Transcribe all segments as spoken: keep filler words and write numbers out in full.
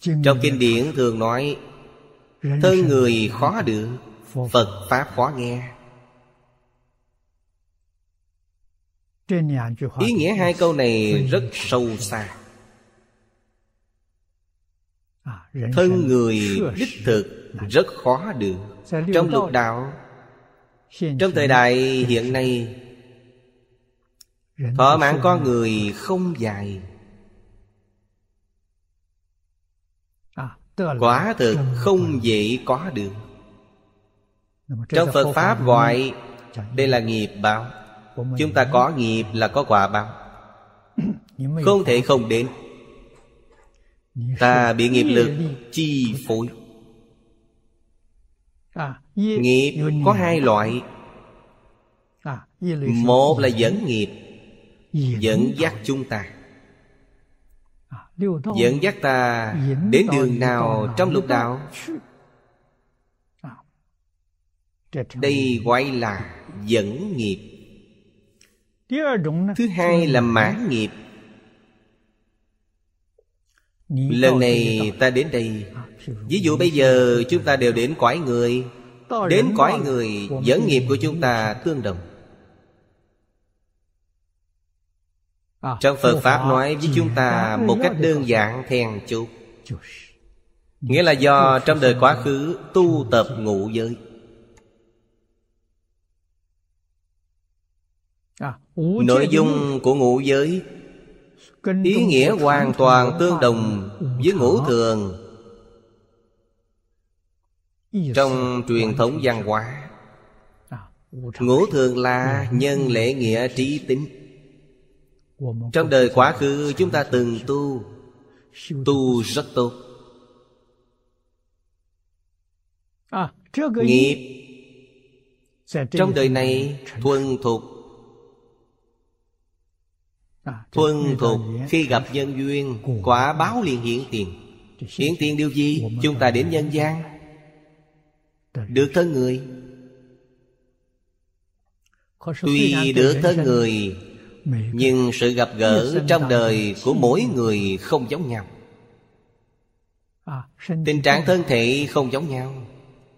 Trong kinh điển thường nói thân người khó được, Phật Pháp khó nghe. Ý nghĩa hai câu này rất sâu xa. Thân người đích thực rất khó được. Trong lục đạo, trong thời đại hiện nay, thọ mạng con người không dài. Quả thực không dễ có được. Trong Phật Pháp gọi đây là nghiệp báo. Chúng ta có nghiệp là có quả báo, không thể không đến. Ta bị nghiệp lực chi phối. Nghiệp có hai loại. Một là dẫn nghiệp, dẫn dắt chúng ta, dẫn dắt ta đến đường nào trong lục đạo. Đây gọi là dẫn nghiệp. Thứ hai là mãn nghiệp. Lần này ta đến đây, ví dụ bây giờ chúng ta đều đến cõi người. Đến cõi người, dẫn nghiệp của chúng ta tương đồng. Trong Phật Pháp nói với chúng ta một cách đơn giản then chốt, nghĩa là do trong đời quá khứ tu tập ngũ giới. Nội dung của ngũ giới ý nghĩa hoàn toàn tương đồng với ngũ thường. Trong truyền thống văn hóa, ngũ thường là nhân, lễ, nghĩa, trí, tính. Trong đời quá khứ chúng ta từng tu, tu rất tốt. Nghiệp trong đời này thuần thục. Thuần thục khi gặp nhân duyên, quả báo liền hiển tiền. Hiển tiền điều gì? Chúng ta đến nhân gian, được thân người. Tuy được thân người, nhưng sự gặp gỡ trong đời của mỗi người không giống nhau. Tình trạng thân thể không giống nhau.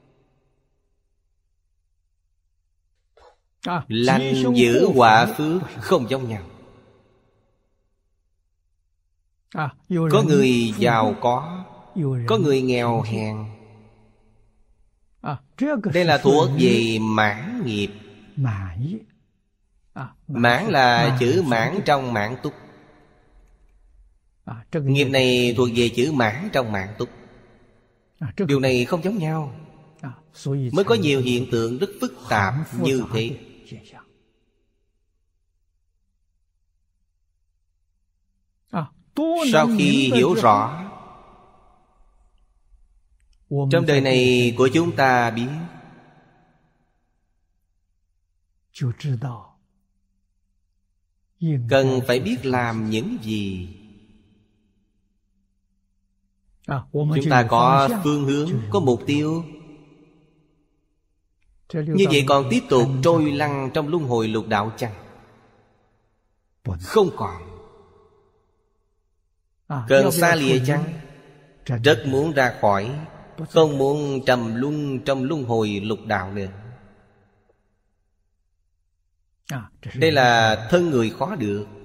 Lành dữ họa phước không giống nhau. Có người giàu có, có người nghèo hèn. Đây là thuộc về mãn nghiệp. Mãn là chữ mãn trong mãn túc. Nghiệp này thuộc về chữ mãn trong mãn túc. Điều này không giống nhau, mới có nhiều hiện tượng rất phức tạp như thế. Sau khi hiểu rõ, trong đời này của chúng ta biết, cần phải biết làm những gì. Chúng ta có phương hướng, có mục tiêu. Như vậy còn tiếp tục trôi lăn trong luân hồi lục đạo chăng? Không còn. Cần xa lìa chăng? Rất muốn ra khỏi, không muốn trầm luân trong luân hồi lục đạo nữa. Đây là thân người khó được.